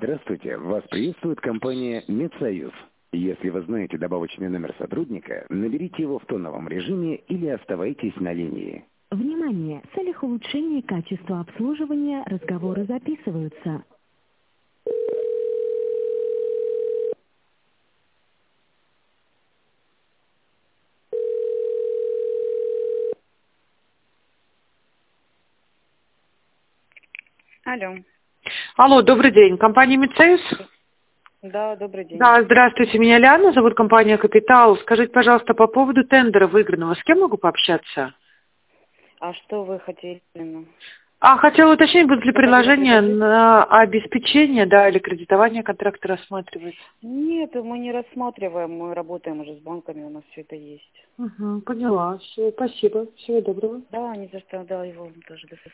Здравствуйте, вас приветствует компания «Медсоюз». Если вы знаете добавочный номер сотрудника, наберите его в тоновом режиме или оставайтесь на линии. Внимание! В целях улучшения качества обслуживания разговоры записываются. Алло. Алло, добрый день. Компания «Медсоюз»? Да, добрый день. Да, здравствуйте. Меня Лиана зовут, компания «Капитал». Скажите, пожалуйста, по поводу тендера выигранного, с кем могу пообщаться? А что вы хотели? Хотела уточнить, будут ли Вы хотели предложения предложить? на обеспечение, да, или кредитование контракта рассматривать? Нет, мы не рассматриваем, мы работаем уже с банками, у нас все это есть. Угу, поняла. Все, спасибо. Всего доброго. Да, ни за что, да, его тоже. До свидания.